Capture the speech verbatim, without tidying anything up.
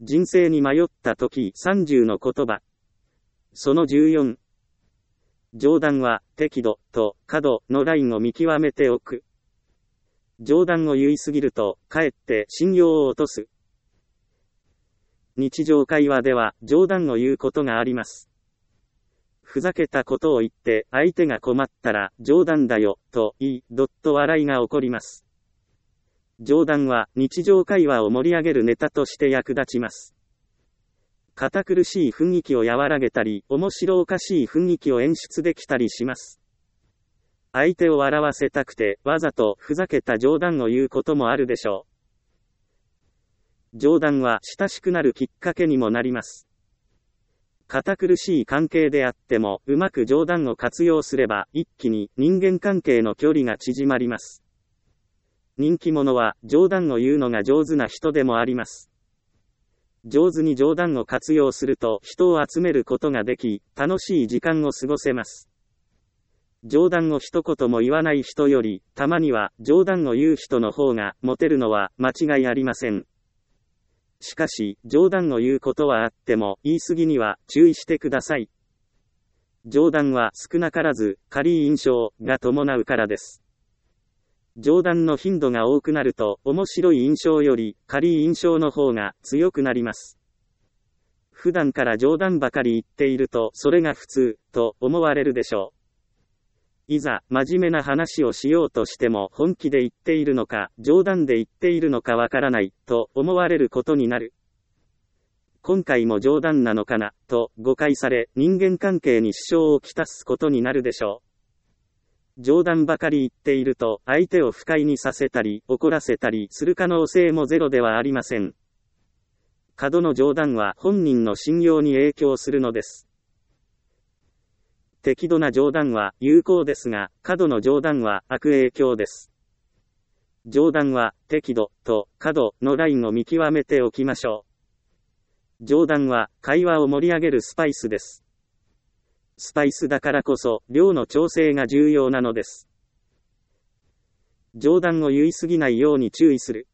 人生に迷った時さんじゅうの言葉。そのじゅうよん。冗談は適度と過度のラインを見極めておく。冗談を言いすぎると、かえって信用を落とす。日常会話では冗談を言うことがあります。ふざけたことを言って相手が困ったら冗談だよと言い、どっと笑いが起こります。冗談は日常会話を盛り上げるネタとして役立ちます。堅苦しい雰囲気を和らげたり、面白おかしい雰囲気を演出できたりします。相手を笑わせたくて、わざとふざけた冗談を言うこともあるでしょう。冗談は親しくなるきっかけにもなります。堅苦しい関係であっても、うまく冗談を活用すれば、一気に人間関係の距離が縮まります。人気者は冗談を言うのが上手な人でもあります。上手に冗談を活用すると人を集めることができ、楽しい時間を過ごせます。冗談を一言も言わない人より、たまには冗談を言う人の方がモテるのは間違いありません。しかし、冗談を言うことはあっても、言い過ぎには注意してください。冗談は少なからず、軽い印象が伴うからです。冗談の頻度が多くなると、面白い印象より軽い印象の方が強くなります。普段から冗談ばかり言っていると、それが普通と思われるでしょう。いざ、真面目な話をしようとしても本気で言っているのか、冗談で言っているのかわからない、と思われることになる。今回も冗談なのかな、と誤解され、人間関係に支障をきたすことになるでしょう。冗談ばかり言っていると、相手を不快にさせたり、怒らせたりする可能性もゼロではありません。過度の冗談は本人の信用に影響するのです。適度な冗談は有効ですが、過度の冗談は悪影響です。冗談は適度と過度のラインを見極めておきましょう。冗談は会話を盛り上げるスパイスです。スパイスだからこそ量の調整が重要なのです。冗談を言い過ぎないように注意する。